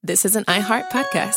This is an iHeart podcast.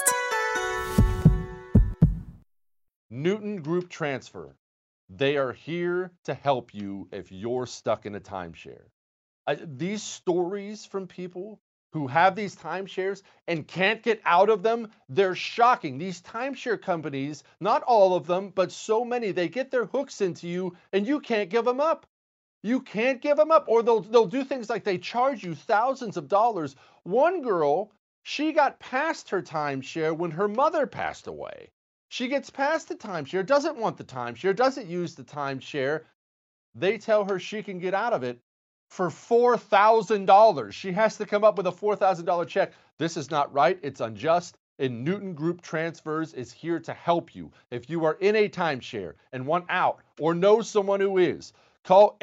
Newton Group Transfer. They are here to help you if you're stuck in a timeshare. These stories from people who have these timeshares and can't get out of them, they're shocking. These timeshare companies, not all of them, but so many, they get their hooks into you and you can't give them up. You can't give them up, or they'll do things like they charge you thousands of dollars. One girl, she got past her timeshare when her mother passed away. She gets past the timeshare, doesn't want the timeshare, doesn't use the timeshare. They tell her she can get out of it for $4,000. She has to come up with a $4,000 check. This is not right. It's unjust. And Newton Group Transfers is here to help you. If you are in a timeshare and want out or know someone who is, call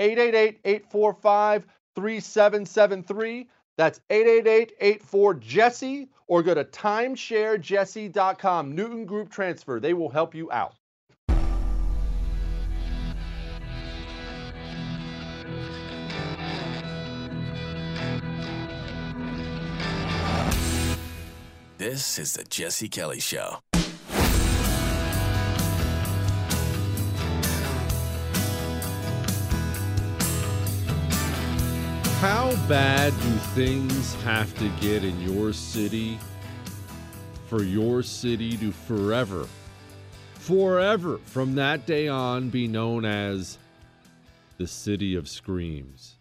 888-845-3773. That's 888-84-JESSE, or go to timesharejesse.com. Newton Group Transfer. They will help you out. This is the Jesse Kelly Show. How bad do things have to get in your city for your city to forever from that day on be known as the City of Screams?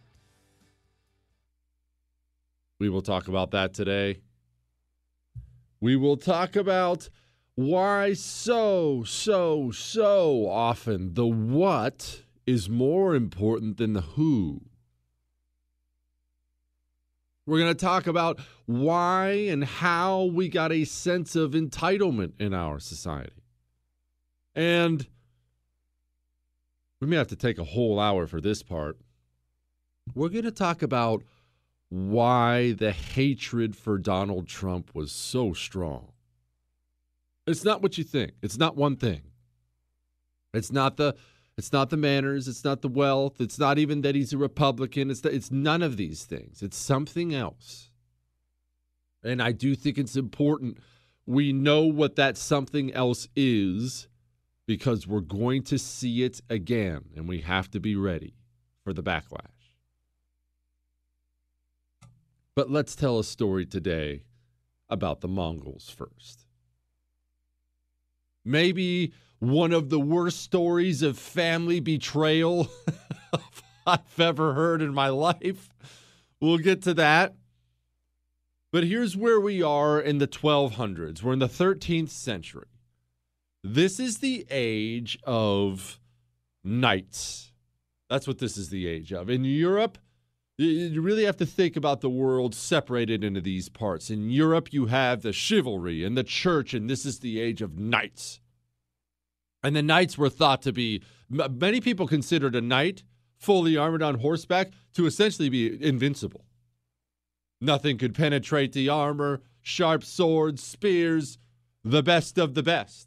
We will talk about that today. We will talk about why so often the what is more important than the who. We're going to talk about why and how we got a sense of entitlement in our society. And we may have to take a whole hour for this part. We're going to talk about why the hatred for Donald Trump was so strong. It's not what you think. It's not one thing. It's not the manners. It's not the wealth. It's not even that he's a Republican. It's none of these things. It's something else. And I do think it's important we know what that something else is, because we're going to see it again, and we have to be ready for the backlash. But let's tell a story today about the Mongols first. Maybe one of the worst stories of family betrayal I've ever heard in my life. We'll get to that. But here's where we are in the 1200s. We're in the 13th century. This is the age of knights. That's what this is the age of. In Europe, you really have to think about the world separated into these parts. In Europe, you have the chivalry and the church, and this is the age of knights. And the knights were thought to be, many people considered a knight fully armored on horseback to essentially be invincible. Nothing could penetrate the armor, sharp swords, spears, the best of the best.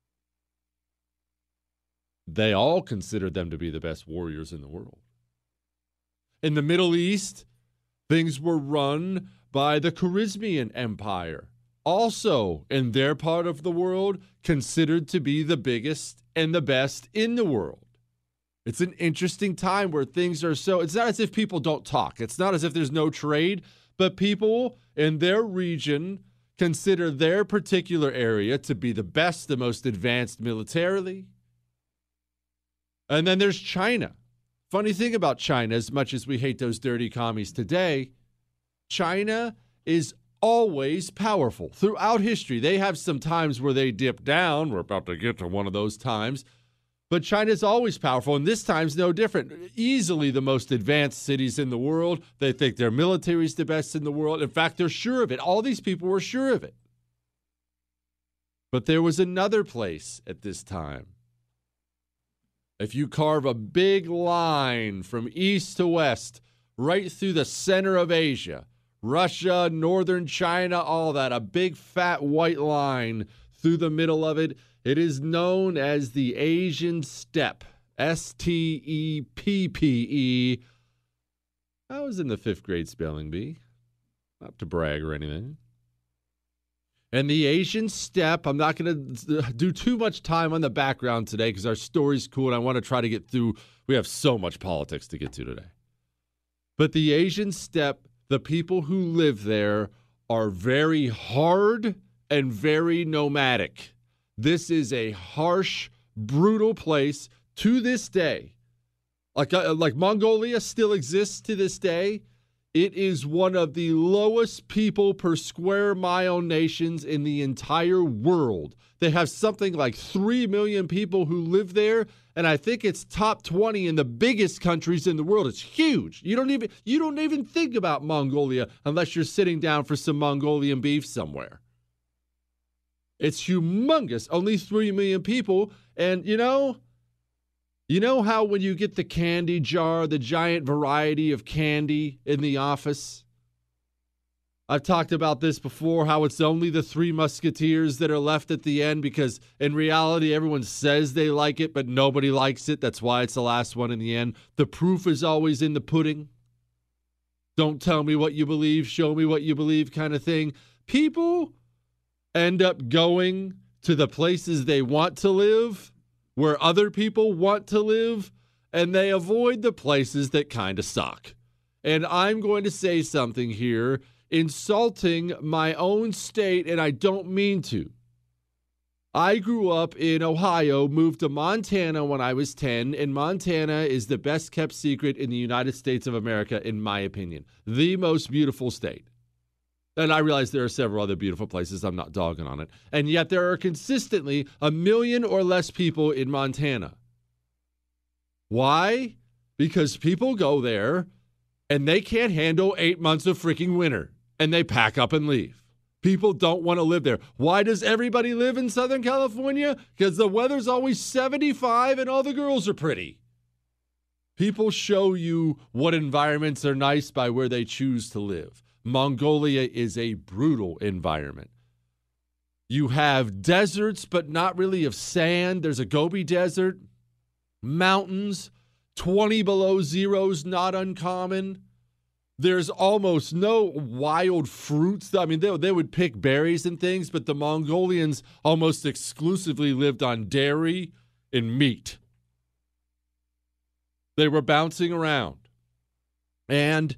They all considered them to be the best warriors in the world. In the Middle East, things were run by the Khwarezmian Empire, also in their part of the world considered to be the biggest and the best in the world. It's an interesting time where things are so, it's not as if people don't talk. It's not as if there's no trade, but people in their region consider their particular area to be the best, the most advanced militarily. And then there's China. Funny thing about China, as much as we hate those dirty commies today, China is always powerful. Throughout history, they have some times where they dip down. We're about to get to one of those times. But China's always powerful, and this time's no different. Easily the most advanced cities in the world. They think their military's the best in the world. In fact, they're sure of it. All these people were sure of it. But there was another place at this time. If you carve a big line from east to west, right through the center of Asia, Russia, northern China, all that, a big fat white line through the middle of it, it is known as the Asian Steppe, Steppe. I was in the 5th grade spelling bee. Not to brag or anything. And the Asian steppe, I'm not going to do too much time on the background today because our story's cool and I want to try to get through. We have so much politics to get to today. But the Asian steppe, the people who live there are very hard and very nomadic. This is a harsh, brutal place to this day. Like Mongolia still exists to this day. It is one of the lowest people per square mile nations in the entire world. They have something like 3 million people who live there, and I think it's top 20 in the biggest countries in the world. It's huge. You don't even think about Mongolia unless you're sitting down for some Mongolian beef somewhere. It's humongous. Only 3 million people, and you know how when you get the candy jar, the giant variety of candy in the office? I've talked about this before, how it's only the Three Musketeers that are left at the end because in reality, everyone says they like it, but nobody likes it. That's why it's the last one in the end. The proof is always in the pudding. Don't tell me what you believe, show me what you believe kind of thing. People end up going to the places they want to live, where other people want to live, and they avoid the places that kind of suck. And I'm going to say something here, insulting my own state, and I don't mean to. I grew up in Ohio, moved to Montana when I was 10, and Montana is the best kept secret in the United States of America, in my opinion. The most beautiful state. And I realize there are several other beautiful places. I'm not dogging on it. And yet there are consistently 1 million or less people in Montana. Why? Because people go there and they can't handle 8 months of freaking winter. And they pack up and leave. People don't want to live there. Why does everybody live in Southern California? Because the weather's always 75 and all the girls are pretty. People show you what environments are nice by where they choose to live. Mongolia is a brutal environment. You have deserts, but not really of sand. There's a Gobi Desert, mountains, 20 below zero's not uncommon. There's almost no wild fruits. I mean, they would pick berries and things, but the Mongolians almost exclusively lived on dairy and meat. They were bouncing around. And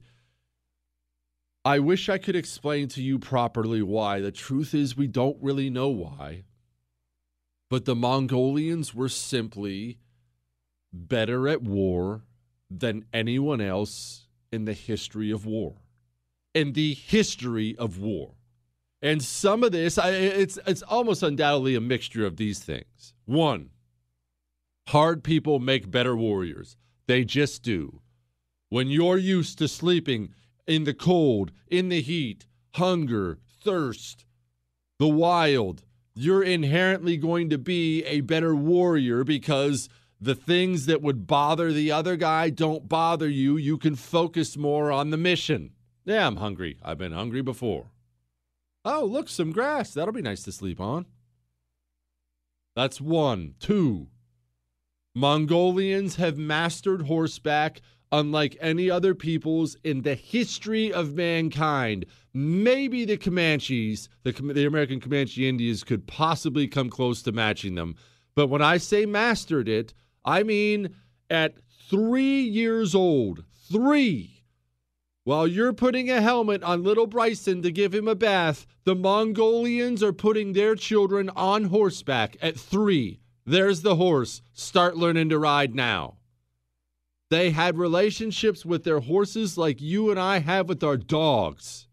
I wish I could explain to you properly why. The truth is we don't really know why. But the Mongolians were simply better at war than anyone else in the history of war. In the history of war. And some of this, it's almost undoubtedly a mixture of these things. One, hard people make better warriors. They just do. When you're used to sleeping in the cold, in the heat, hunger, thirst, the wild, you're inherently going to be a better warrior because the things that would bother the other guy don't bother you. You can focus more on the mission. Yeah, I'm hungry. I've been hungry before. Oh, look, some grass. That'll be nice to sleep on. That's one. Two, Mongolians have mastered horseback unlike any other peoples in the history of mankind. Maybe the Comanches, the American Comanche Indians, could possibly come close to matching them. But when I say mastered it, I mean at 3 years old. 3. While you're putting a helmet on little Bryson to give him a bath, the Mongolians are putting their children on horseback at 3. There's the horse. Start learning to ride now. They had relationships with their horses like you and I have with our dogs.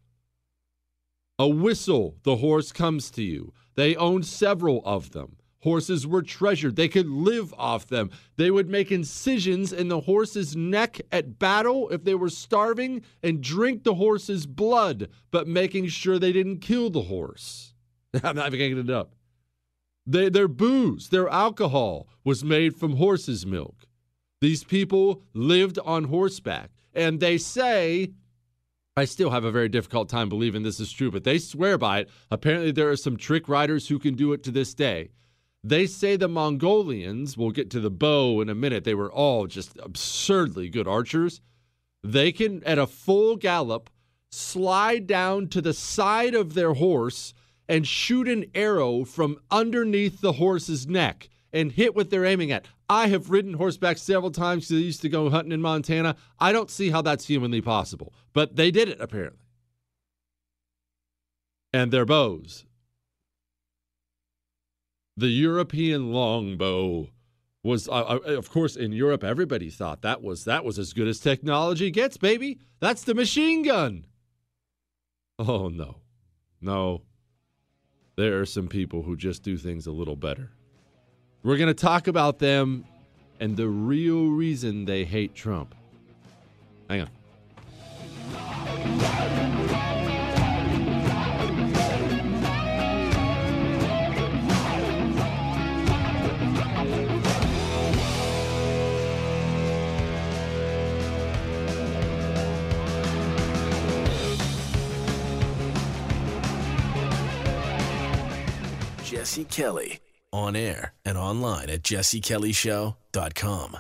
A whistle, the horse comes to you. They owned several of them. Horses were treasured. They could live off them. They would make incisions in the horse's neck at battle if they were starving and drink the horse's blood, but making sure they didn't kill the horse. I'm not even getting it up. Their booze, their alcohol was made from horse's milk. These people lived on horseback, and they say, I still have a very difficult time believing this is true, but they swear by it. Apparently there are some trick riders who can do it to this day. They say the Mongolians, we'll get to the bow in a minute, they were all just absurdly good archers. They can, at a full gallop, slide down to the side of their horse and shoot an arrow from underneath the horse's neck and hit what they're aiming at. I have ridden horseback several times because I used to go hunting in Montana. I don't see how that's humanly possible, but they did it apparently. And their bows. The European longbow was, of course, in Europe, everybody thought that was as good as technology gets, baby. That's the machine gun. Oh, no. No. There are some people who just do things a little better. We're going to talk about them and the real reason they hate Trump. Hang on. Jesse Kelly, on air and online at jessekellyshow.com.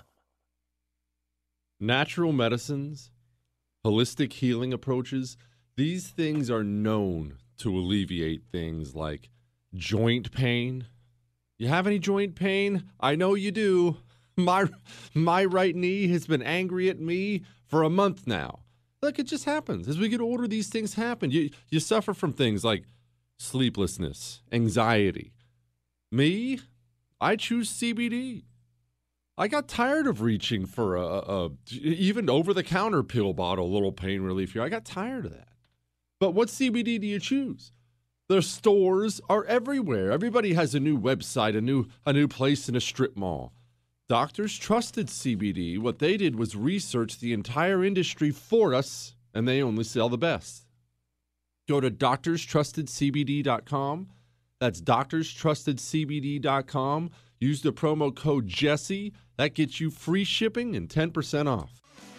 Natural medicines, holistic healing approaches, these things are known to alleviate things like joint pain. You have any joint pain? I know you do. My right knee has been angry at me for a month now. Look, it just happens. As we get older, these things happen. You suffer from things like sleeplessness, anxiety. Me, I choose CBD. I got tired of reaching for a even over-the-counter pill bottle, little pain relief here. I got tired of that. But what CBD do you choose? The stores are everywhere. Everybody has a new website, a new place in a strip mall. Doctors trusted CBD. What they did was research the entire industry for us, and they only sell the best. Go to doctorstrustedcbd.com. That's doctorstrustedcbd.com. Use the promo code Jesse. That gets you free shipping and 10% off.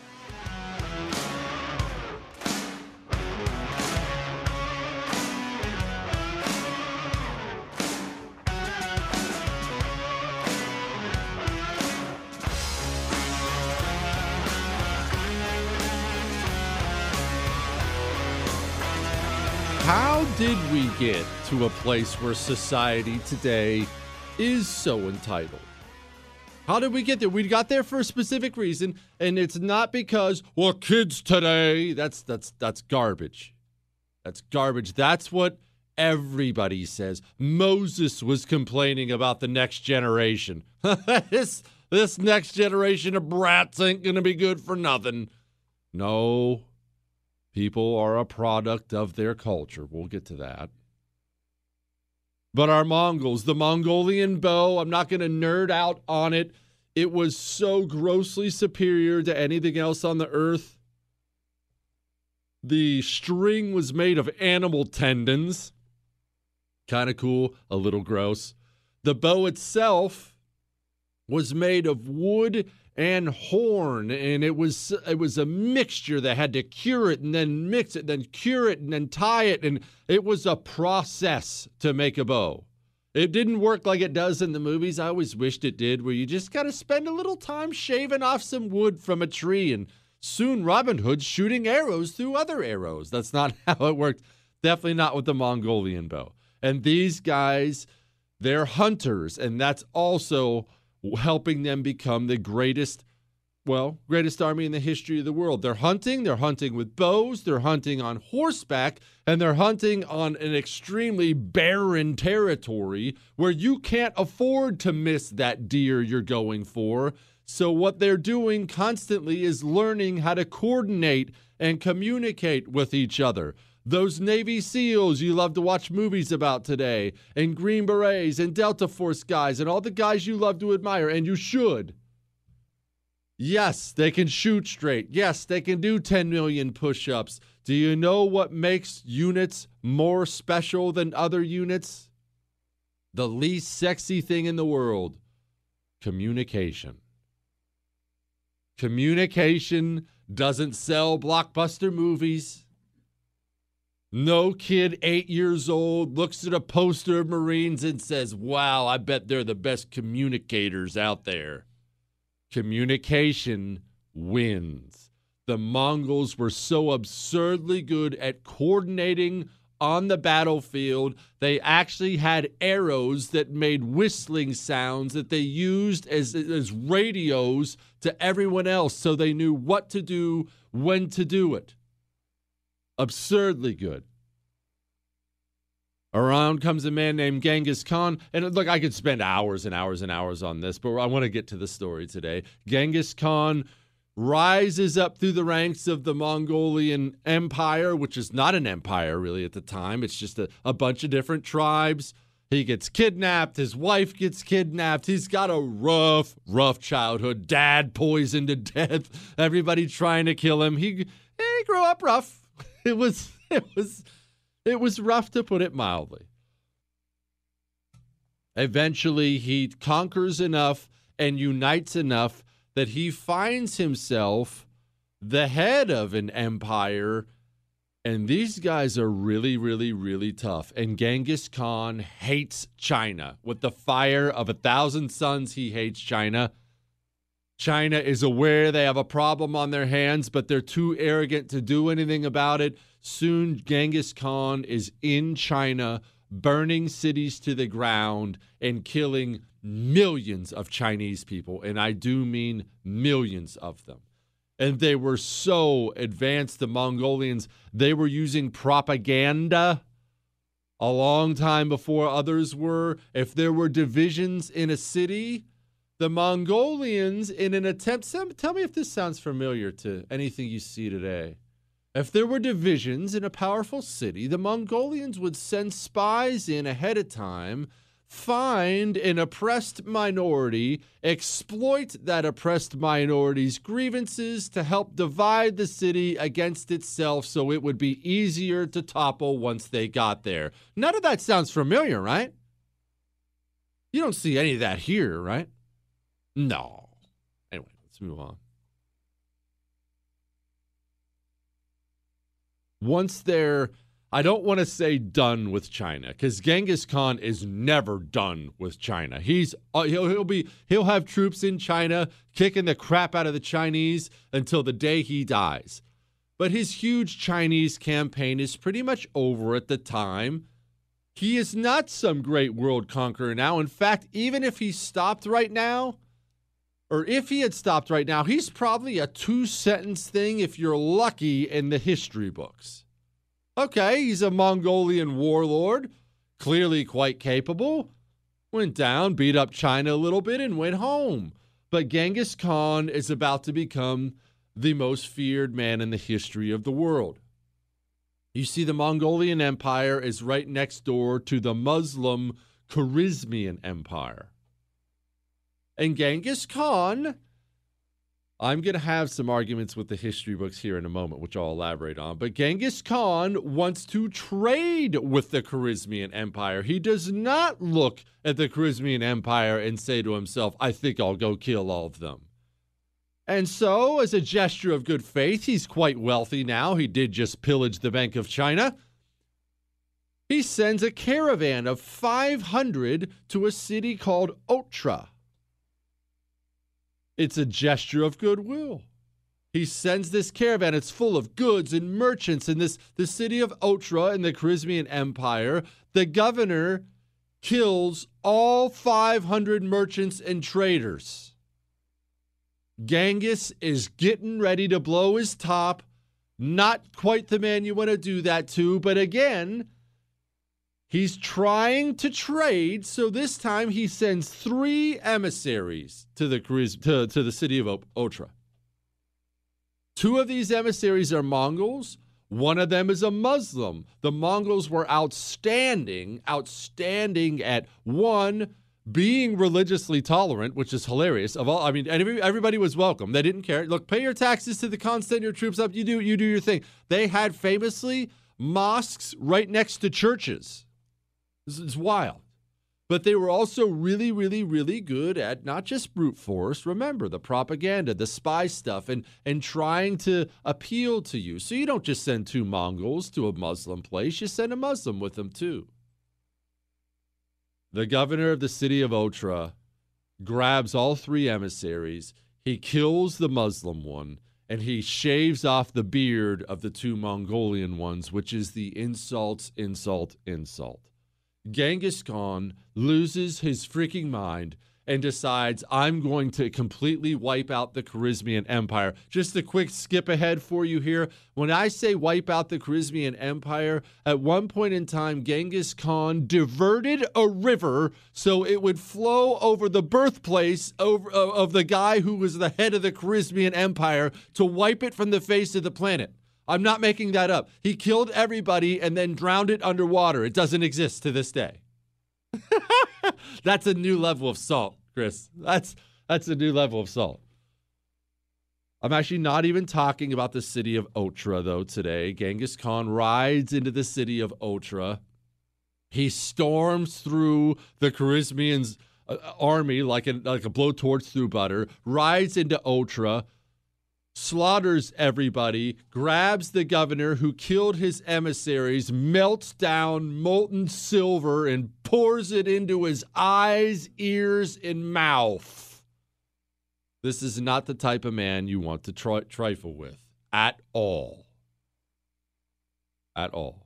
How did we get to a place where society today is so entitled? How did we get there? We got there for a specific reason, and it's not because, well, kids today, that's garbage. That's garbage. That's what everybody says. Moses was complaining about the next generation. This next generation of brats ain't going to be good for nothing. No. People are a product of their culture. We'll get to that. But our Mongols, the Mongolian bow, I'm not going to nerd out on it. It was so grossly superior to anything else on the earth. The string was made of animal tendons. Kind of cool, a little gross. The bow itself was made of wood and horn, and it was a mixture that had to cure it and then mix it, then cure it and then tie it, and it was a process to make a bow. It didn't work like it does in the movies. I always wished it did, where you just got to spend a little time shaving off some wood from a tree, and soon Robin Hood's shooting arrows through other arrows. That's not how it worked. Definitely not with the Mongolian bow. And these guys, they're hunters, and that's also helping them become the greatest army in the history of the world. They're hunting with bows, they're hunting on horseback, and they're hunting on an extremely barren territory where you can't afford to miss that deer you're going for. So what they're doing constantly is learning how to coordinate and communicate with each other. Those Navy SEALs you love to watch movies about today, and Green Berets and Delta Force guys, and all the guys you love to admire, and you should. Yes, they can shoot straight. Yes, they can do 10 million push-ups. Do you know what makes units more special than other units? The least sexy thing in the world: communication. Communication doesn't sell blockbuster movies. No kid 8 years old looks at a poster of Marines and says, wow, I bet they're the best communicators out there. Communication wins. The Mongols were so absurdly good at coordinating on the battlefield. They actually had arrows that made whistling sounds that they used as radios to everyone else so they knew what to do, when to do it. Absurdly good. Around comes a man named Genghis Khan. And look, I could spend hours and hours and hours on this, but I want to get to the story today. Genghis Khan rises up through the ranks of the Mongolian Empire, which is not an empire really at the time. It's just a bunch of different tribes. He gets kidnapped. His wife gets kidnapped. He's got a rough childhood. Dad poisoned to death. Everybody trying to kill him. He grew up rough. It was rough, to put it mildly. Eventually, he conquers enough and unites enough that he finds himself the head of an empire, and these guys are really, really, really tough. And Genghis Khan hates China. With the fire of 1,000 suns, he hates China. China is aware they have a problem on their hands, but they're too arrogant to do anything about it. Soon, Genghis Khan is in China, burning cities to the ground and killing millions of Chinese people. And I do mean millions of them. And they were so advanced, the Mongolians, they were using propaganda a long time before others were. If there were divisions in a city, the Mongolians, in an attempt, tell me if this sounds familiar to anything you see today. If there were divisions in a powerful city, the Mongolians would send spies in ahead of time, find an oppressed minority, exploit that oppressed minority's grievances to help divide the city against itself so it would be easier to topple once they got there. None of that sounds familiar, right? You don't see any of that here, right? No. Anyway, let's move on. Once they're, I don't want to say done with China, because Genghis Khan is never done with China. He'll have troops in China kicking the crap out of the Chinese until the day he dies. But his huge Chinese campaign is pretty much over at the time. He is not some great world conqueror now. In fact, even if he stopped right now, or if he had stopped right now, he's probably a 2-sentence thing if you're lucky in the history books. Okay, he's a Mongolian warlord, clearly quite capable. Went down, beat up China a little bit, and went home. But Genghis Khan is about to become the most feared man in the history of the world. You see, the Mongolian Empire is right next door to the Muslim Khwarezmian Empire. And Genghis Khan, I'm going to have some arguments with the history books here in a moment, which I'll elaborate on. But Genghis Khan wants to trade with the Khwarezmian Empire. He does not look at the Khwarezmian Empire and say to himself, I think I'll go kill all of them. And so, as a gesture of good faith, he's quite wealthy now. He did just pillage the Bank of China. He sends a caravan of 500 to a city called Otra. It's a gesture of goodwill. He sends this caravan. It's full of goods and merchants in the city of Otra in the Khwarezmian Empire. The governor kills all 500 merchants and traders. Genghis is getting ready to blow his top. Not quite the man you want to do that to, but again, he's trying to trade, so this time he sends 3 emissaries to the city of Otra. 2 of these emissaries are Mongols. One of them is a Muslim. The Mongols were outstanding at, 1, being religiously tolerant, which is hilarious. Everybody was welcome. They didn't care. Look, pay your taxes to the Khan, send your troops up. You do your thing. They had famously mosques right next to churches. This is wild. But they were also really, really, really good at not just brute force. Remember, the propaganda, the spy stuff, and trying to appeal to you. So you don't just send 2 Mongols to a Muslim place. You send a Muslim with them, too. The governor of the city of Otra grabs all 3 emissaries. He kills the Muslim one, and he shaves off the beard of the two Mongolian ones, which is the insult. Genghis Khan loses his freaking mind and decides, I'm going to completely wipe out the Khwarezmian Empire. Just a quick skip ahead for you here. When I say wipe out the Khwarezmian Empire, at one point in time, Genghis Khan diverted a river so it would flow over the birthplace of the guy who was the head of the Khwarezmian Empire to wipe it from the face of the planet. I'm not making that up. He killed everybody and then drowned it underwater. It doesn't exist to this day. That's a new level of salt, Chris. That's a new level of salt. I'm actually not even talking about the city of Otrar, though, today. Genghis Khan rides into the city of Otrar. He storms through the Khwarezmians' army like a blowtorch through butter, rides into Otrar, slaughters everybody, grabs the governor who killed his emissaries, melts down molten silver and pours it into his eyes, ears, and mouth. This is not the type of man you want to trifle with at all. At all.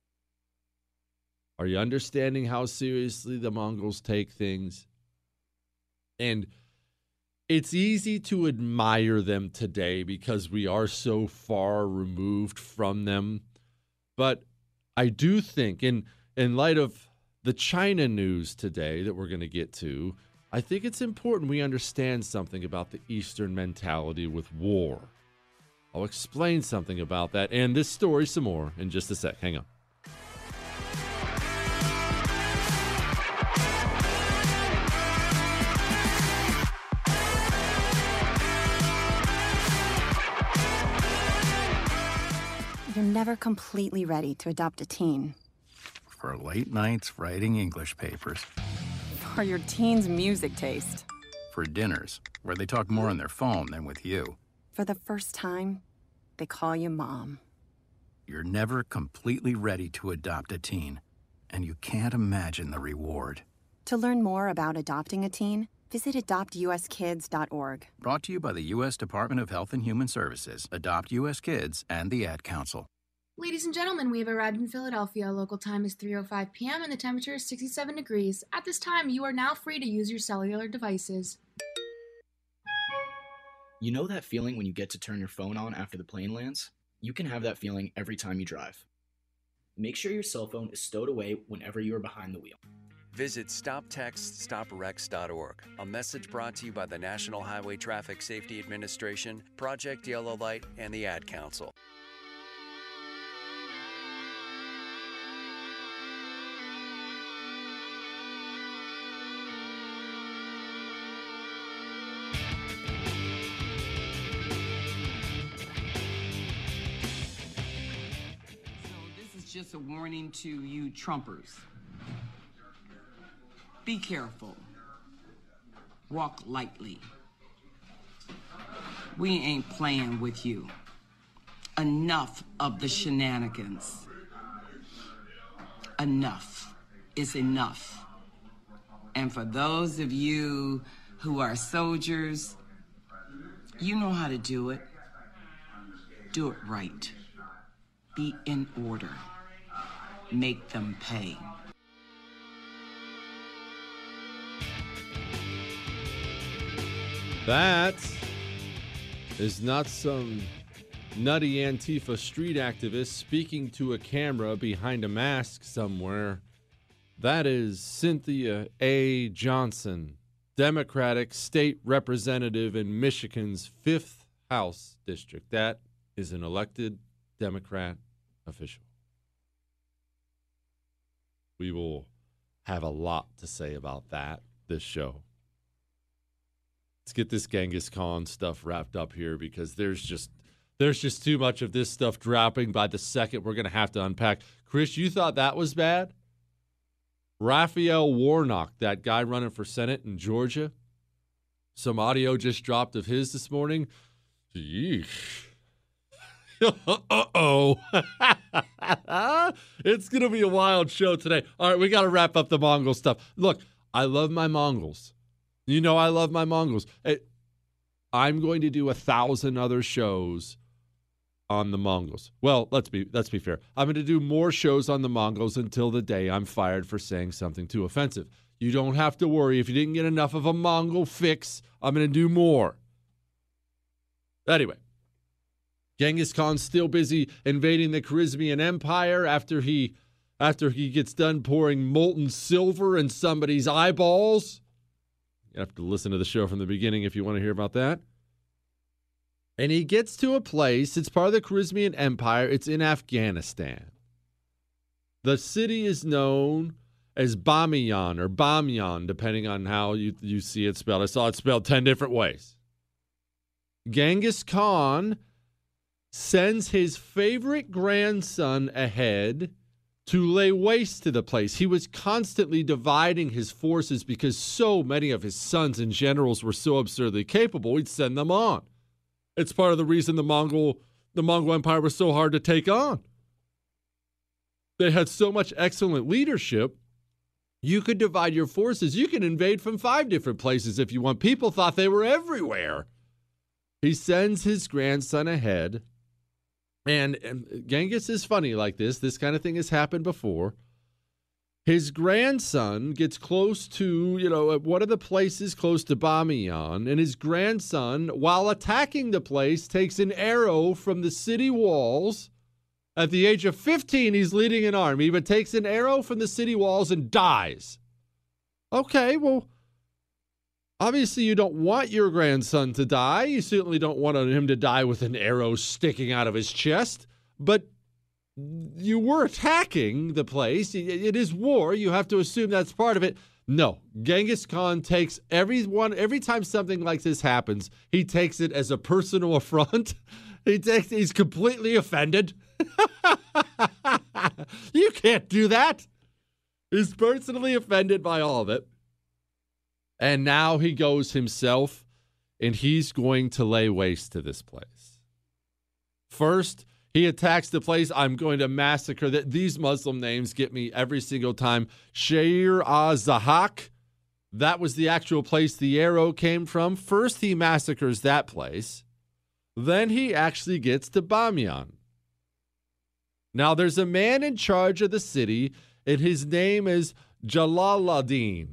Are you understanding how seriously the Mongols take things? And it's easy to admire them today because we are so far removed from them. But I do think, in light of the China news today that we're going to get to, I think it's important we understand something about the Eastern mentality with war. I'll explain something about that and this story some more in just a sec. Hang on. You're never completely ready to adopt a teen. For late nights writing English papers. For your teen's music taste. For dinners, where they talk more on their phone than with you. For the first time, they call you mom. You're never completely ready to adopt a teen, and you can't imagine the reward. To learn more about adopting a teen, visit adoptuskids.org. Brought to you by the U.S. Department of Health and Human Services, Adopt U.S. Kids, and the Ad Council. Ladies and gentlemen, we have arrived in Philadelphia. Local time is 3:05 p.m. and the temperature is 67 degrees. At this time, you are now free to use your cellular devices. You know that feeling when you get to turn your phone on after the plane lands? You can have that feeling every time you drive. Make sure your cell phone is stowed away whenever you are behind the wheel. Visit StopTextStopWrecks.org, a message brought to you by the National Highway Traffic Safety Administration, Project Yellow Light, and the Ad Council. Just a warning to you Trumpers. Be careful. Walk lightly. We ain't playing with you. Enough of the shenanigans. Enough is enough. And for those of you who are soldiers, you know how to do it. Do it right. Be in order. Make them pay. That is not some nutty Antifa street activist speaking to a camera behind a mask somewhere. That is Cynthia A. Johnson, Democratic state representative in Michigan's 5th House district. That is an elected Democrat official. We will have a lot to say about that this show. Let's get this Genghis Khan stuff wrapped up here because there's just too much of this stuff dropping by the second we're going to have to unpack. Chris, you thought that was bad? Raphael Warnock, that guy running for Senate in Georgia, some audio just dropped of his this morning. Yeesh. Uh-oh. It's going to be a wild show today. All right, we got to wrap up the Mongol stuff. Look, I love my Mongols. You know I love my Mongols. I'm going to do 1,000 other shows on the Mongols. Well, let's be fair. I'm going to do more shows on the Mongols until the day I'm fired for saying something too offensive. You don't have to worry. If you didn't get enough of a Mongol fix, I'm going to do more. Anyway, Genghis Khan's still busy invading the Khwarezmian Empire after he gets done pouring molten silver in somebody's eyeballs. You have to listen to the show from the beginning if you want to hear about that. And he gets to a place, it's part of the Khwarezmian Empire, it's in Afghanistan. The city is known as Bamiyan or Bamyan, depending on how you see it spelled. I saw it spelled 10 different ways. Genghis Khan sends his favorite grandson ahead to lay waste to the place. He was constantly dividing his forces because so many of his sons and generals were so absurdly capable, he'd send them on. It's part of the reason the Mongol Empire was so hard to take on. They had so much excellent leadership. You could divide your forces. You could invade from 5 different places if you want. People thought they were everywhere. He sends his grandson ahead. And Genghis is funny like this. This kind of thing has happened before. His grandson gets close to, one of the places close to Bamiyan, and his grandson, while attacking the place, takes an arrow from the city walls. At the age of 15, he's leading an army, but takes an arrow from the city walls and dies. Okay, well, obviously you don't want your grandson to die. You certainly don't want him to die with an arrow sticking out of his chest, but you were attacking the place. It is war. You have to assume that's part of it. No, Genghis Khan takes every time something like this happens, he takes it as a personal affront. He's completely offended. You can't do that. He's personally offended by all of it. And now he goes himself, and he's going to lay waste to this place. First, he attacks the place. I'm going to massacre that. These Muslim names get me every single time. Shahir-az-Zahak. That was the actual place the arrow came from. First, he massacres that place. Then he actually gets to Bamiyan. Now, there's a man in charge of the city, and his name is Jalaluddin.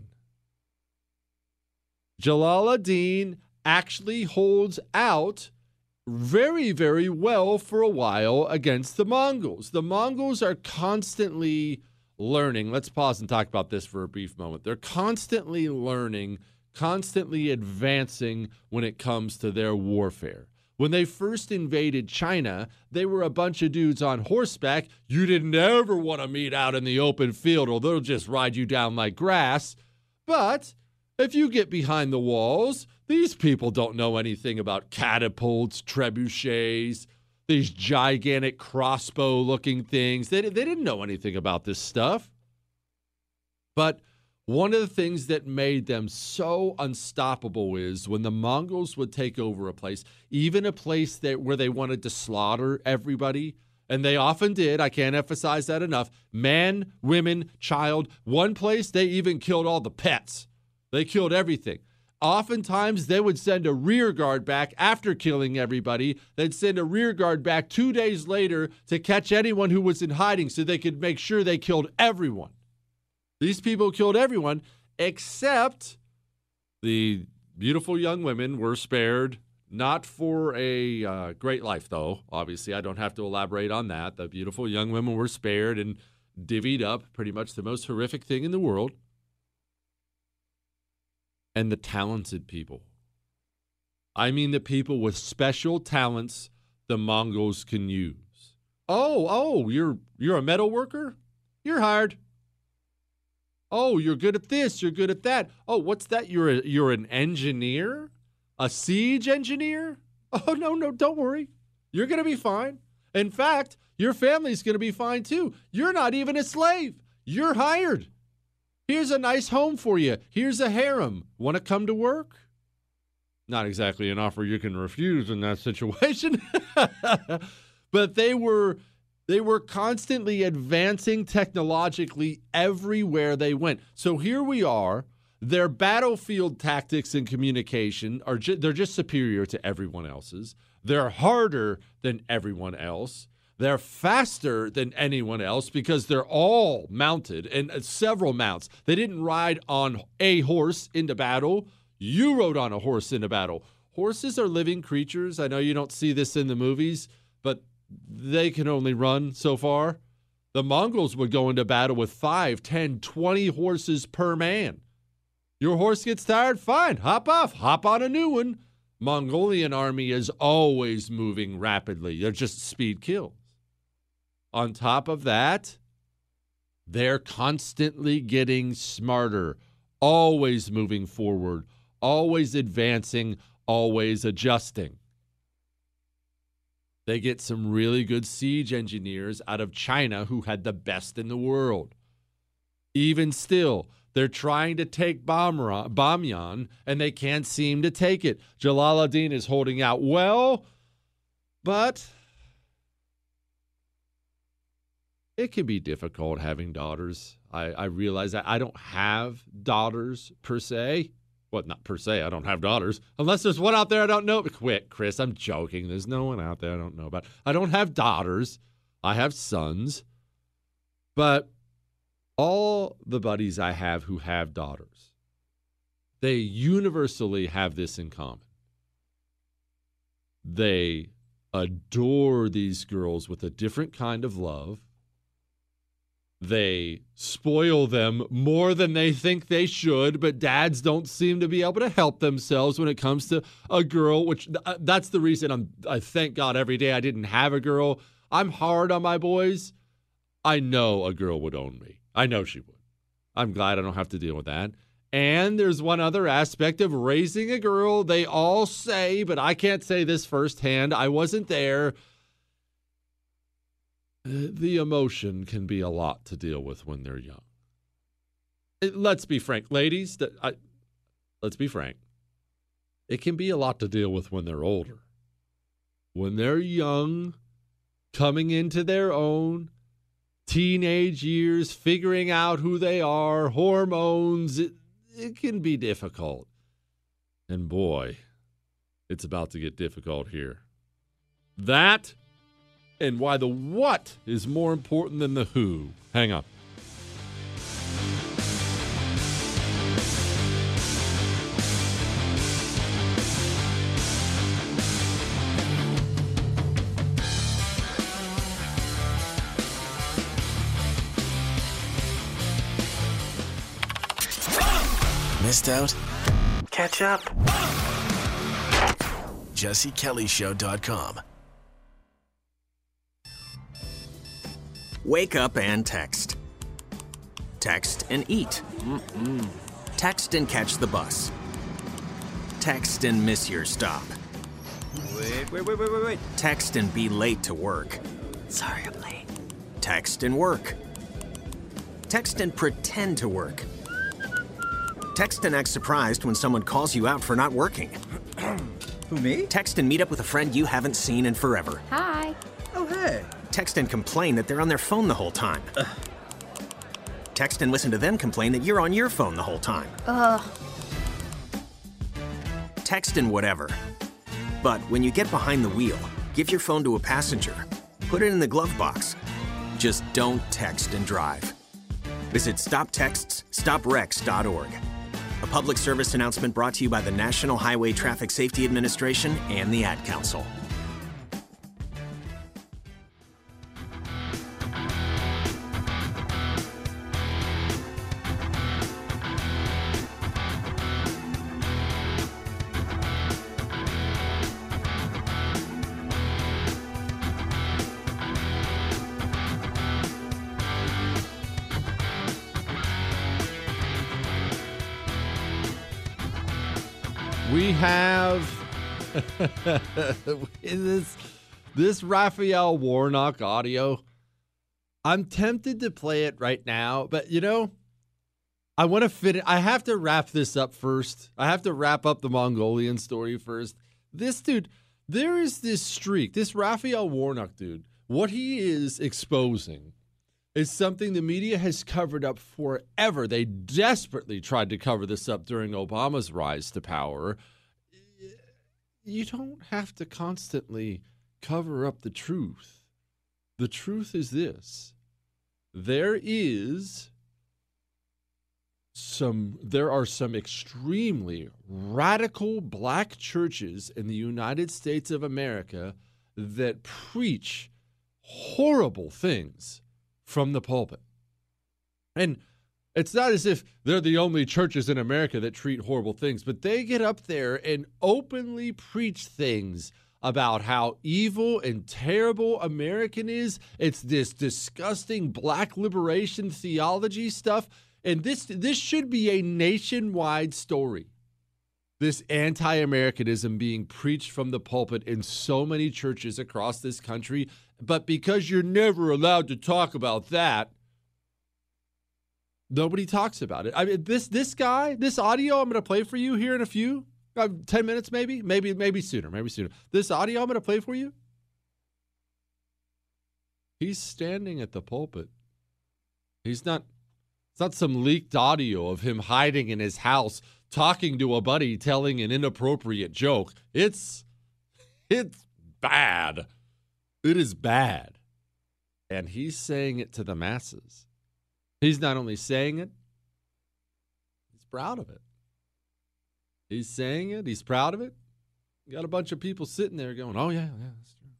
Jalaluddin actually holds out very, very well for a while against the Mongols. The Mongols are constantly learning. Let's pause and talk about this for a brief moment. They're constantly learning, constantly advancing when it comes to their warfare. When they first invaded China, they were a bunch of dudes on horseback. You didn't ever want to meet out in the open field, or they'll just ride you down like grass. But if you get behind the walls, these people don't know anything about catapults, trebuchets, these gigantic crossbow-looking things. They didn't know anything about this stuff. But one of the things that made them so unstoppable is when the Mongols would take over a place, even a place where they wanted to slaughter everybody, and they often did, I can't emphasize that enough, man, women, child. One place, they even killed all the pets. They killed everything. Oftentimes, they would send a rear guard back after killing everybody. They'd send a rear guard back 2 days later to catch anyone who was in hiding so they could make sure they killed everyone. These people killed everyone except the beautiful young women were spared. Not for a great life, though. Obviously, I don't have to elaborate on that. The beautiful young women were spared and divvied up, pretty much the most horrific thing in the world. And the talented people. I mean the people with special talents the Mongols can use. Oh, you're a metal worker? You're hired. Oh, you're good at this, you're good at that. Oh, what's that? You're an engineer? A siege engineer? Oh, no, don't worry. You're going to be fine. In fact, your family's going to be fine too. You're not even a slave. You're hired. Here's a nice home for you. Here's a harem. Want to come to work? Not exactly an offer you can refuse in that situation. But they were constantly advancing technologically everywhere they went. So here we are. Their battlefield tactics and communication they're just superior to everyone else's. They're harder than everyone else. They're faster than anyone else because they're all mounted and several mounts. They didn't ride on a horse into battle. You rode on a horse into battle. Horses are living creatures. I know you don't see this in the movies, but they can only run so far. The Mongols would go into battle with 5, 10, 20 horses per man. Your horse gets tired? Fine. Hop off. Hop on a new one. Mongolian army is always moving rapidly. They're just speed kills. On top of that, they're constantly getting smarter, always moving forward, always advancing, always adjusting. They get some really good siege engineers out of China who had the best in the world. Even still, they're trying to take Bamyan, and they can't seem to take it. Jalal ad-Din is holding out well, but it can be difficult having daughters. I realize that I don't have daughters per se. Well, not per se. I don't have daughters. Unless there's one out there I don't know. Quit, Chris. I'm joking. There's no one out there I don't know about. I don't have daughters. I have sons. But all the buddies I have who have daughters, they universally have this in common. They adore these girls with a different kind of love. They spoil them more than they think they should, but dads don't seem to be able to help themselves when it comes to a girl, which that's the reason I thank God every day I didn't have a girl. I'm hard on my boys. I know a girl would own me. I know she would. I'm glad I don't have to deal with that. And there's one other aspect of raising a girl. They all say, but I can't say this firsthand. I wasn't there. The emotion can be a lot to deal with when they're young. Let's be frank, ladies. Let's be frank. It can be a lot to deal with when they're older. When they're young, coming into their own, teenage years, figuring out who they are, hormones, it can be difficult. And boy, it's about to get difficult here. That and why the what is more important than the who. Hang on. Missed out? Catch up. JesseKellyShow.com. Wake up and text. Text and eat. Text and catch the bus. Text and miss your stop. Wait. Text and be late to work. Sorry, I'm late. Text and work. Text and pretend to work. Text and act surprised when someone calls you out for not working. Who, me? Text and meet up with a friend you haven't seen in forever. Hi. Oh, hey. Text and complain that they're on their phone the whole time. Text and listen to them complain that you're on your phone the whole time. Text and whatever. But when you get behind the wheel, give your phone to a passenger. Put it in the glove box. Just don't text and drive. Visit StopTextsStopWrecks.org. A public service announcement brought to you by the National Highway Traffic Safety Administration and the Ad Council. We have this Raphael Warnock audio. I'm tempted to play it right now, but I want to fit it. I have to wrap this up first. I have to wrap up the Mongolian story first. This dude, there is this streak, this Raphael Warnock dude, what he is exposing is something the media has covered up forever. They desperately tried to cover this up during Obama's rise to power. You don't have to constantly cover up the truth. The truth is this. There are some extremely radical black churches in the United States of America that preach horrible things from the pulpit. And it's not as if they're the only churches in America that treat horrible things, but they get up there and openly preach things about how evil and terrible American is. It's this disgusting black liberation theology stuff. And this should be a nationwide story. This anti-Americanism being preached from the pulpit in so many churches across this country. But because you're never allowed to talk about that, nobody talks about it. I mean, this guy, this audio I'm going to play for you here in a few, 10 minutes maybe sooner. This audio I'm going to play for you, he's standing at the pulpit. It's not some leaked audio of him hiding in his house, talking to a buddy, telling an inappropriate joke. It's bad. It is bad. And he's saying it to the masses. He's not only saying it, he's proud of it. He's saying it. He's proud of it. You got a bunch of people sitting there going, oh, yeah, that's true.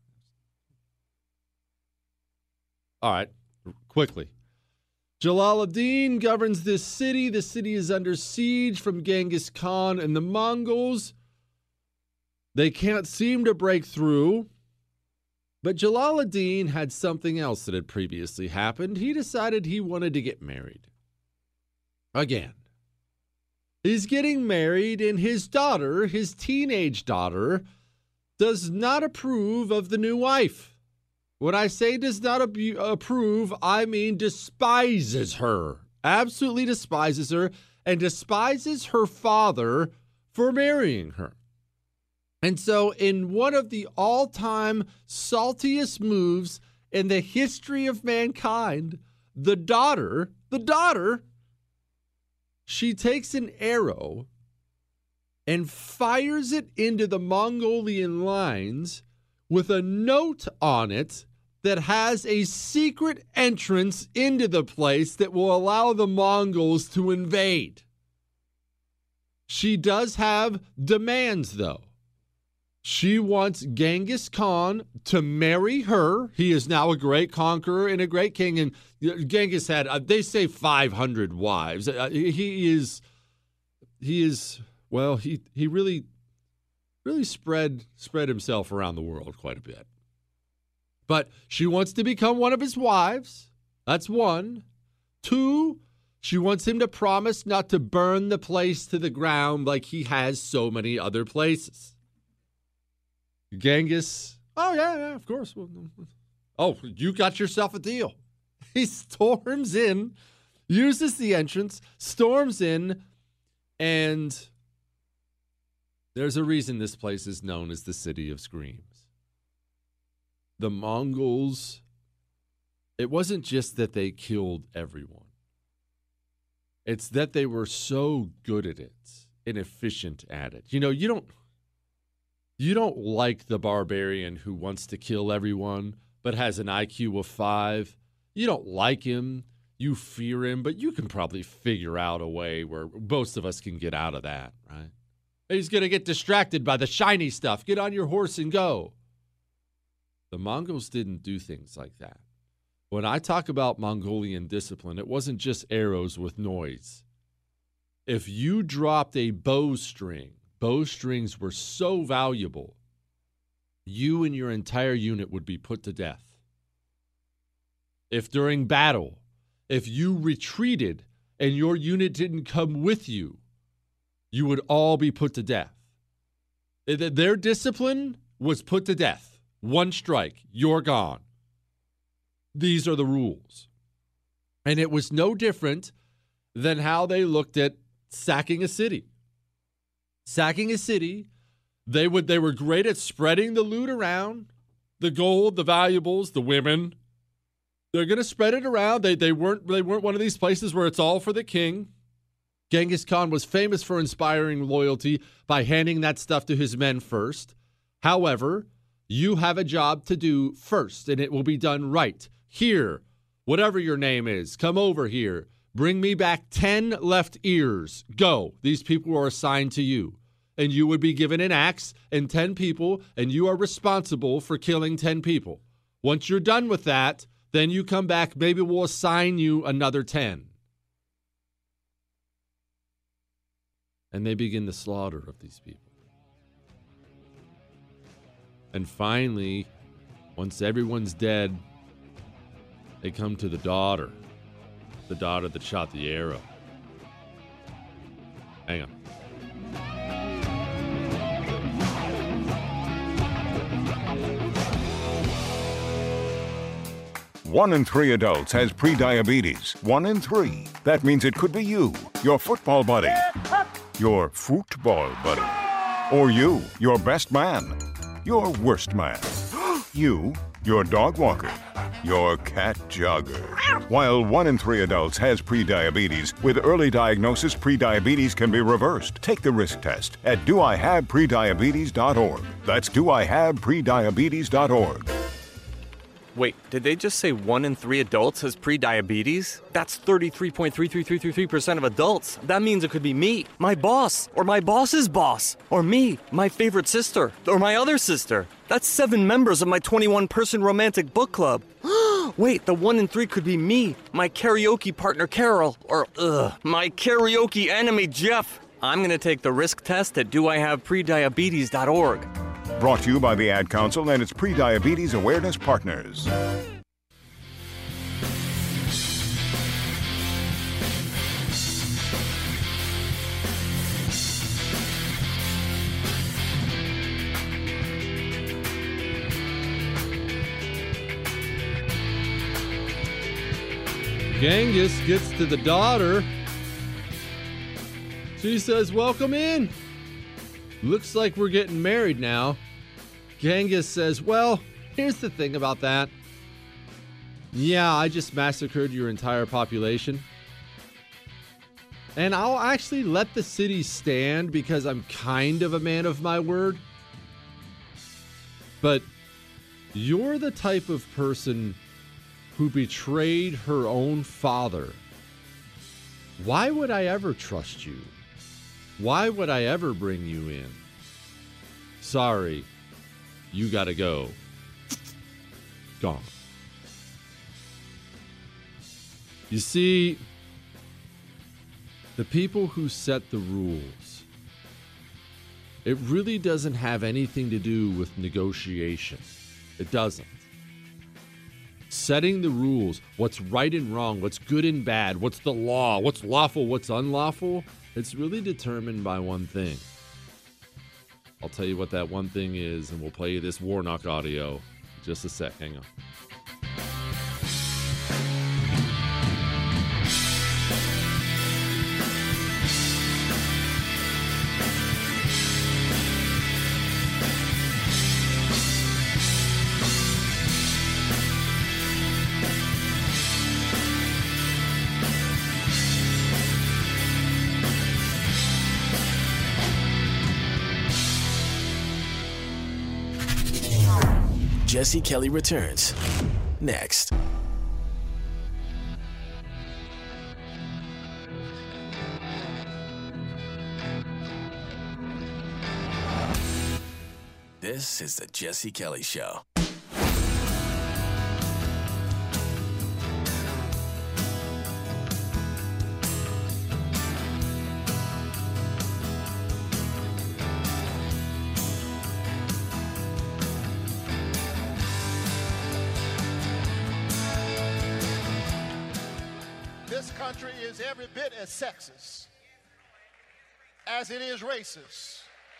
All right, quickly. Jalaluddin governs this city. The city is under siege from Genghis Khan and the Mongols. They can't seem to break through. But Jalaluddin had something else that had previously happened. He decided he wanted to get married. Again. He's getting married, and his daughter, his teenage daughter, does not approve of the new wife. When I say does not approve, I mean despises her. Absolutely despises her, and despises her father for marrying her. And so in one of the all-time saltiest moves in the history of mankind, the daughter, she takes an arrow and fires it into the Mongolian lines with a note on it that has a secret entrance into the place that will allow the Mongols to invade. She does have demands, though. She wants Genghis Khan to marry her. He is now a great conqueror and a great king. And Genghis had, they say 500 wives. He really spread himself around the world quite a bit. But she wants to become one of his wives. That's one. Two, she wants him to promise not to burn the place to the ground like he has so many other places. Genghis, oh, yeah, of course. Oh, you got yourself a deal. He storms in, uses the entrance, storms in, and there's a reason this place is known as the City of Screams. The Mongols, it wasn't just that they killed everyone. It's that they were so good at it and efficient at it. You know, you don't like the barbarian who wants to kill everyone but has an IQ of 5. You don't like him. You fear him, but you can probably figure out a way where most of us can get out of that, right? He's going to get distracted by the shiny stuff. Get on your horse and go. The Mongols didn't do things like that. When I talk about Mongolian discipline, it wasn't just arrows with noise. If you dropped a bowstrings were so valuable, you and your entire unit would be put to death. If during battle, if you retreated and your unit didn't come with you, you would all be put to death. Their discipline was put to death. One strike, you're gone. These are the rules. And it was no different than how they looked at sacking a city. Sacking a city, they were great at spreading the loot around, the gold, the valuables, the women. They're going to spread it around. They weren't one of these places where it's all for the king. Genghis Khan was famous for inspiring loyalty by handing that stuff to his men first. However, you have a job to do first, and it will be done right. Here, whatever your name is, come over here. Bring me back 10 left ears. Go. These people are assigned to you. And you would be given an axe and 10 people, and you are responsible for killing 10 people. Once you're done with that, then you come back. Maybe we'll assign you another 10. And they begin the slaughter of these people. And finally, once everyone's dead, they come to the daughter that shot the arrow. Hang on. One in 3 adults has prediabetes. 1 in 3. That means it could be you, your football buddy, your football buddy, or you, your best man, your worst man, you, your dog walker, your cat jogger. While 1 in 3 adults has prediabetes, with early diagnosis, prediabetes can be reversed. Take the risk test at doihaveprediabetes.org. That's doihaveprediabetes.org. Wait, did they just say 1 in 3 adults has prediabetes? That's 33.33333% of adults. That means it could be me, my boss, or my boss's boss, or me, my favorite sister, or my other sister. That's 7 members of my 21-person romantic book club. Wait, the 1 in 3 could be me, my karaoke partner Carol, or my karaoke enemy Jeff. I'm gonna take the risk test at doihaveprediabetes.org. Brought to you by the Ad Council and its Prediabetes Awareness Partners. Genghis gets to the daughter. She says, "Welcome in. Looks like we're getting married now." Genghis says, "Well, here's the thing about that. Yeah, I just massacred your entire population. And I'll actually let the city stand because I'm kind of a man of my word. But you're the type of person who betrayed her own father. Why would I ever trust you? Why would I ever bring you in? Sorry, you gotta go." Gone. You see, the people who set the rules, it really doesn't have anything to do with negotiation. It doesn't. Setting the rules, what's right and wrong, what's good and bad, what's the law, what's lawful, what's unlawful, it's really determined by one thing. I'll tell you what that one thing is, and we'll play you this Warnock audio in just a sec. Hang on. Jesse Kelly returns next. This is the Jesse Kelly Show. This country is every bit as sexist as it is racist.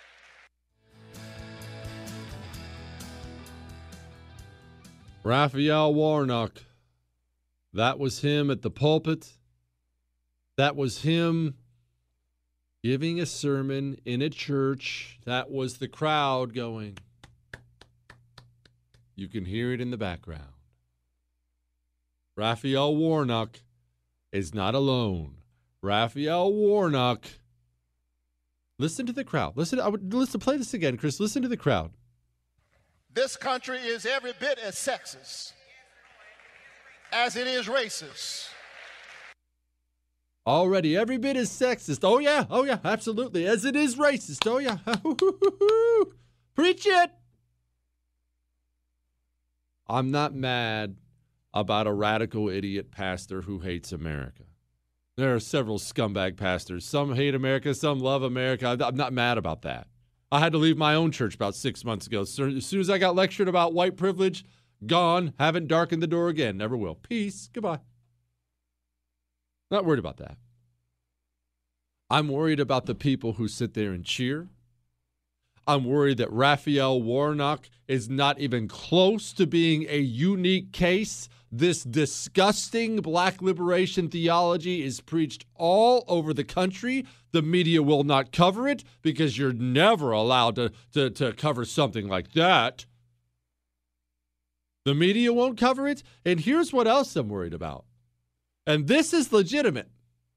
Raphael Warnock. That was him at the pulpit. That was him giving a sermon in a church. That was the crowd going. You can hear it in the background. Raphael Warnock is not alone. Raphael Warnock. Listen to the crowd. Listen, play this again, Chris. Listen to the crowd. This country is every bit as sexist as it is racist. Already every bit as sexist. Oh yeah, absolutely. As it is racist. Oh yeah. Preach it. I'm not mad about a radical idiot pastor who hates America. There are several scumbag pastors. Some hate America, some love America. I'm not mad about that. I had to leave my own church about 6 months ago. So as soon as I got lectured about white privilege, gone, haven't darkened the door again, never will. Peace, goodbye. Not worried about that. I'm worried about the people who sit there and cheer. I'm worried that Raphael Warnock is not even close to being a unique case. This disgusting black liberation theology is preached all over the country. The media will not cover it because you're never allowed to cover something like that. The media won't cover it. And here's what else I'm worried about. And this is legitimate.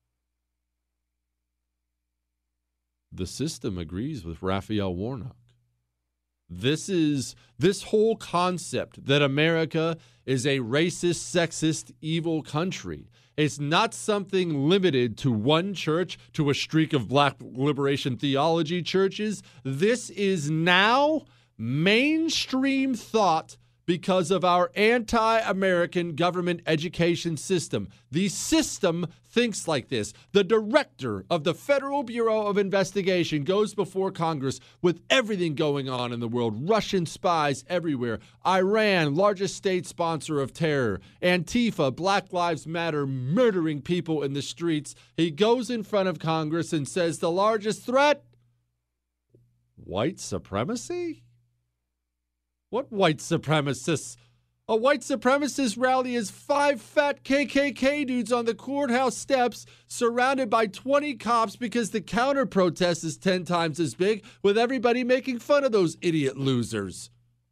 The system agrees with Raphael Warnock. This whole concept that America is a racist, sexist, evil country. It's not something limited to one church, to a streak of black liberation theology churches. This is now mainstream thought because of our anti-American government education system. The system thinks like this. The director of the Federal Bureau of Investigation goes before Congress with everything going on in the world. Russian spies everywhere. Iran, largest state sponsor of terror. Antifa, Black Lives Matter, murdering people in the streets. He goes in front of Congress and says the largest threat? White supremacy? What white supremacists? A white supremacist rally is 5 fat KKK dudes on the courthouse steps surrounded by 20 cops because the counter protest is 10 times as big, with everybody making fun of those idiot losers.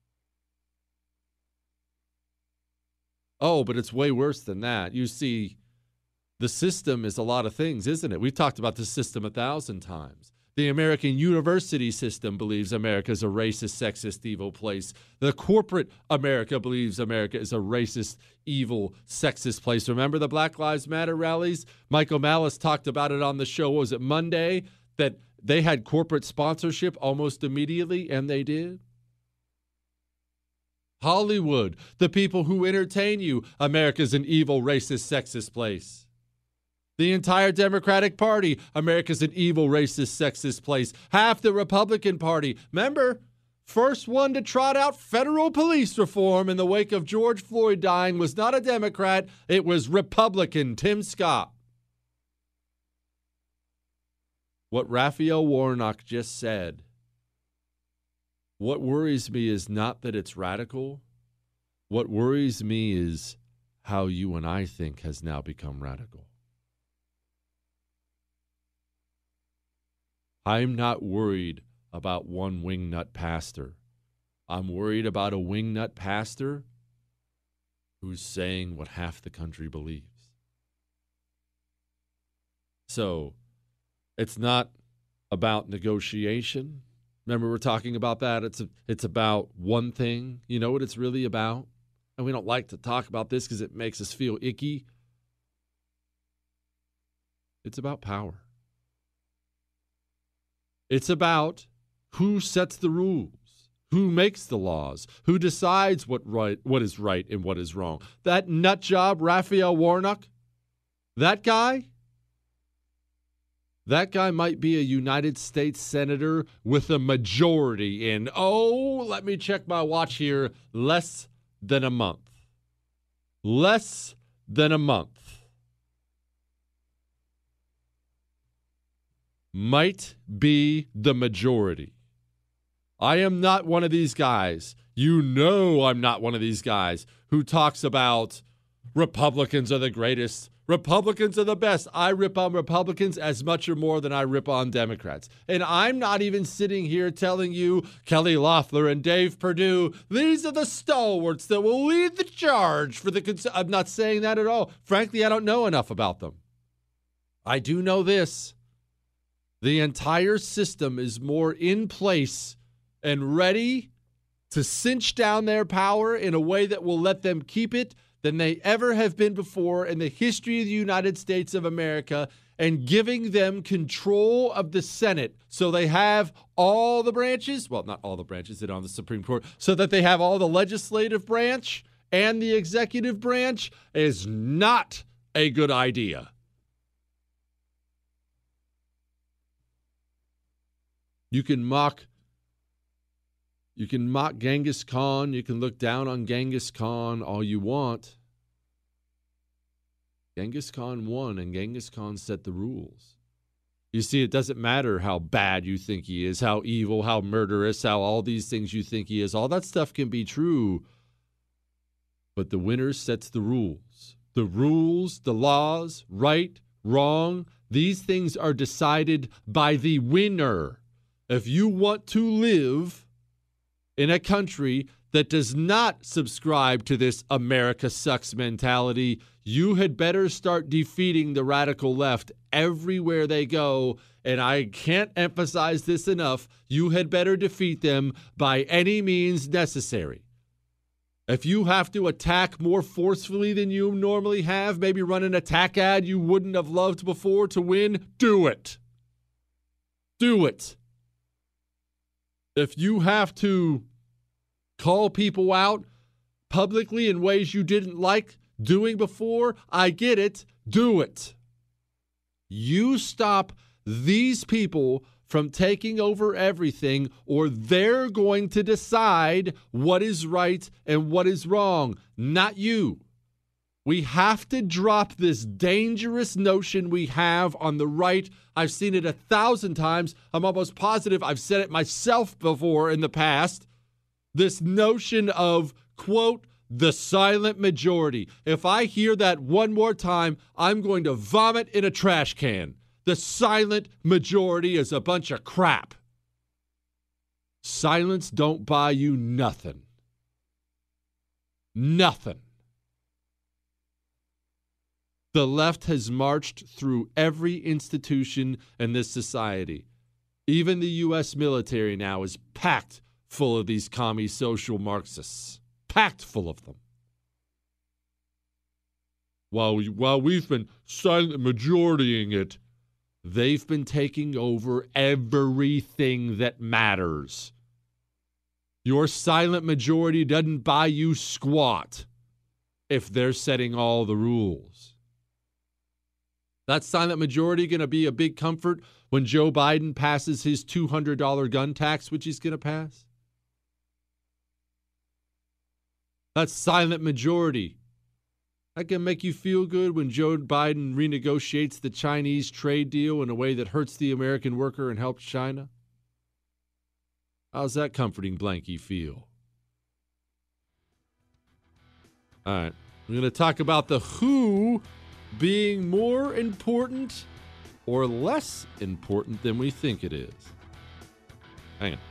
Oh, but it's way worse than that. You see, the system is a lot of things, isn't it? We've talked about the system 1,000 times. The American university system believes America is a racist, sexist, evil place. The corporate America believes America is a racist, evil, sexist place. Remember the Black Lives Matter rallies? Michael Malice talked about it on the show, was it Monday, that they had corporate sponsorship almost immediately, and they did. Hollywood, the people who entertain you, America's an evil, racist, sexist place. The entire Democratic Party, America's an evil, racist, sexist place. Half the Republican Party. Remember, first one to trot out federal police reform in the wake of George Floyd dying was not a Democrat. It was Republican Tim Scott. What Raphael Warnock just said, what worries me is not that it's radical. What worries me is how you and I think has now become radical. I'm not worried about one wingnut pastor. I'm worried about a wingnut pastor who's saying what half the country believes. So it's not about negotiation. Remember, we're talking about that. It's about one thing. You know what it's really about? And we don't like to talk about this because it makes us feel icky. It's about power. It's about who sets the rules, who makes the laws, who decides what is right and what is wrong. That nut job, Raphael Warnock, that guy might be a United States senator with a majority in, let me check my watch here, less than a month. Less than a month. Might be the majority. I am not one of these guys. You know I'm not one of these guys who talks about Republicans are the greatest. Republicans are the best. I rip on Republicans as much or more than I rip on Democrats. And I'm not even sitting here telling you Kelly Loeffler and Dave Perdue, these are the stalwarts that will lead the charge for the I'm not saying that at all. Frankly, I don't know enough about them. I do know this. The entire system is more in place and ready to cinch down their power in a way that will let them keep it than they ever have been before in the history of the United States of America, and giving them control of the Senate so they have all the branches, well, not all the branches that are on the Supreme Court, so that they have all the legislative branch and the executive branch is not a good idea. You can mock Genghis Khan. You can look down on Genghis Khan all you want. Genghis Khan won, and Genghis Khan set the rules. You see, it doesn't matter how bad you think he is, how evil, how murderous, how all these things you think he is. All that stuff can be true. But the winner sets the rules. The rules, the laws, right, wrong, these things are decided by the winner. If you want to live in a country that does not subscribe to this America sucks mentality, you had better start defeating the radical left everywhere they go. And I can't emphasize this enough. You had better defeat them by any means necessary. If you have to attack more forcefully than you normally have, maybe run an attack ad you wouldn't have loved before to win, do it. Do it. If you have to call people out publicly in ways you didn't like doing before, I get it. Do it. You stop these people from taking over everything, or they're going to decide what is right and what is wrong, not you. We have to drop this dangerous notion we have on the right. I've seen it 1,000 times. I'm almost positive I've said it myself before in the past. This notion of, quote, the silent majority. If I hear that one more time, I'm going to vomit in a trash can. The silent majority is a bunch of crap. Silence don't buy you nothing. Nothing. The left has marched through every institution in this society. Even the U.S. military now is packed full of these commie social Marxists. Packed full of them. While we've been silent majoritying it, they've been taking over everything that matters. Your silent majority doesn't buy you squat if they're setting all the rules. That silent majority going to be a big comfort when Joe Biden passes his $200 gun tax, which he's going to pass? That silent majority. That can make you feel good when Joe Biden renegotiates the Chinese trade deal in a way that hurts the American worker and helps China? How's that comforting blankie feel? All right. We're going to talk about the WHO being more important or less important than we think it is. Hang on.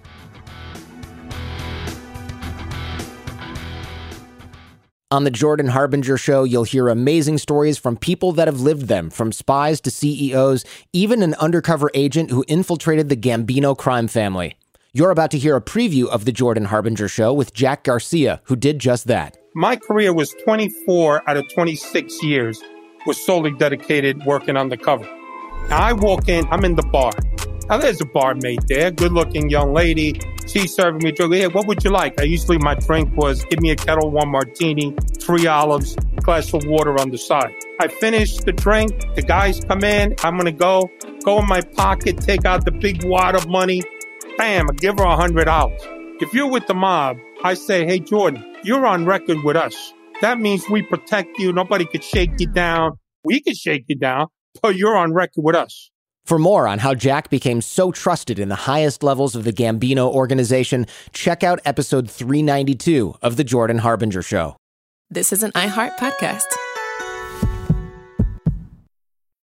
On the Jordan Harbinger Show, you'll hear amazing stories from people that have lived them, from spies to CEOs, even an undercover agent who infiltrated the Gambino crime family. You're about to hear a preview of the Jordan Harbinger Show with Jack Garcia, who did just that. My career was 24 out of 26 years was solely dedicated working undercover. Now I walk in, I'm in the bar. Now there's a barmaid there, good-looking young lady. She's serving me a drink. Hey, what would you like? Usually my drink was give me a Kettle One martini, 3 olives, glass of water on the side. I finish the drink. The guys come in. I'm going to go in my pocket, take out the big wad of money. Bam, I give her $100. If you're with the mob, I say, hey, Jordan, you're on record with us. That means we protect you. Nobody could shake you down. We could shake you down, but you're on record with us. For more on how Jack became so trusted in the highest levels of the Gambino organization, check out episode 392 of The Jordan Harbinger Show. This is an iHeart podcast.